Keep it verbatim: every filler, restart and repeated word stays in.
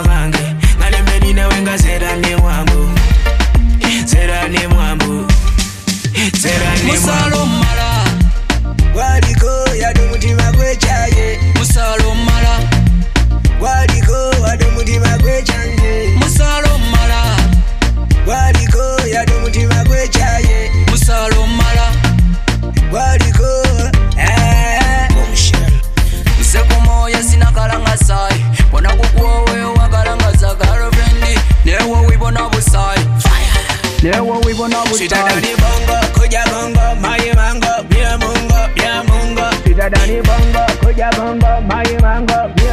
mange ngale menine wenga zera ni mwambu zera ni mwambu zera ni musalo mala waliko yadu mutima gwechaye musalo mala waliko yadu mutima gwechanje musalo mala waliko yadu mutima gwechaye musalo mala waliko eh nse kumoya sinakalanga sai bona kukwowe wakalanga za girlfriend newo wibona busai newo wibona busai sitadani bongo kuja bongo mayi mango bia mungo bia mungo sitadani bongo kuja bongo mayi mango